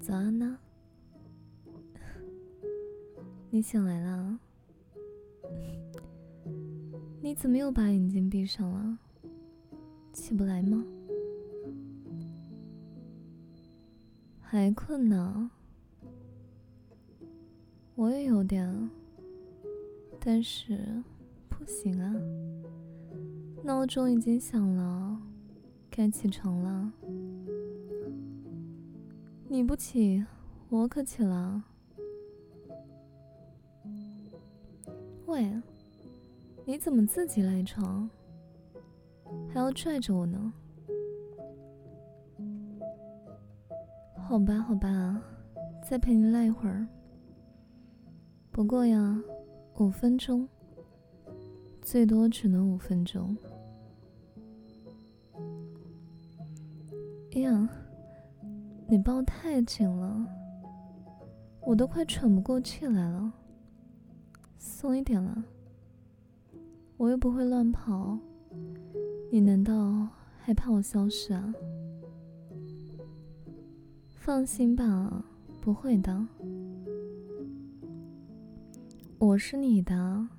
早安呢？你醒来了？你怎么又把眼睛闭上了？起不来吗？还困呢？我也有点，但是不行啊，闹钟已经响了，该起床了。你不起，我可起了。喂，你怎么自己赖床，还要拽着我呢？好吧，好吧，再陪你赖一会儿。不过呀，5分钟，最多只能5分钟。哎呀，你抱太紧了，我都快喘不过气来了。松一点了，我又不会乱跑，你难道还怕我消失啊？放心吧，不会的。我是你的，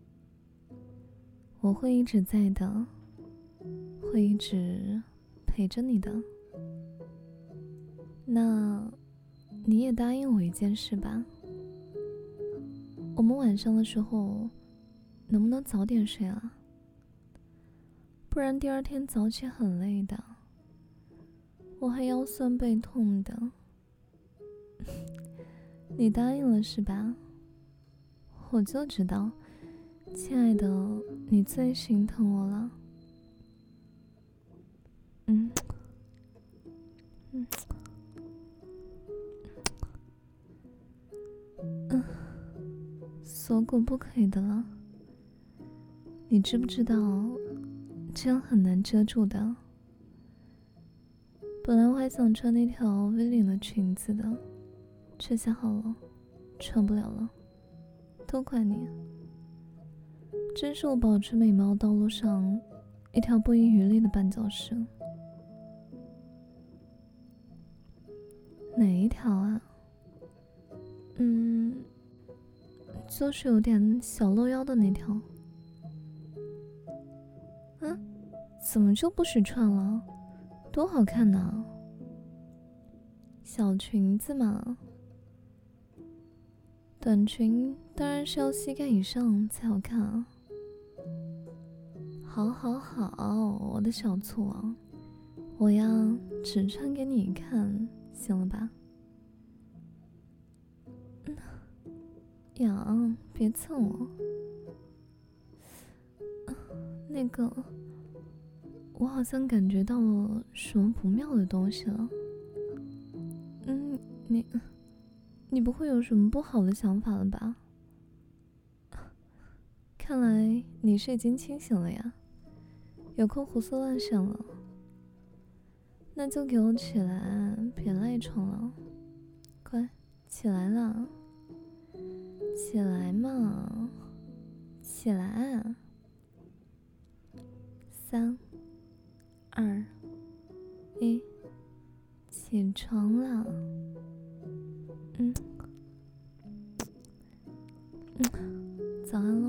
我会一直在的，会一直陪着你的。那你也答应我一件事吧，我们晚上的时候能不能早点睡啊？不然第2天早起很累的，我还腰酸背痛的。你答应了是吧？我就知道，亲爱的，你最心疼我了。锁骨不可以的了，你知不知道这样很难遮住的？本来我还想穿那条 V 领的裙子的，这下好了，穿不了了，都怪你，真是我保持美貌道路上一条不遗余力的绊脚石。哪一条啊？就是有点小露腰的那条。怎么就不许穿了？多好看呢！小裙子嘛，短裙当然是要膝盖以上才好看啊。好好好，我的小醋王，我呀只穿给你看，行了吧？呀，别蹭我。那个，我好像感觉到了什么不妙的东西了。你不会有什么不好的想法了吧？看来你是已经清醒了呀，有空胡思乱想了。那就给我起来，别赖床了，快起来啦！起来嘛，起来！3、2、1，起床啦！早安了。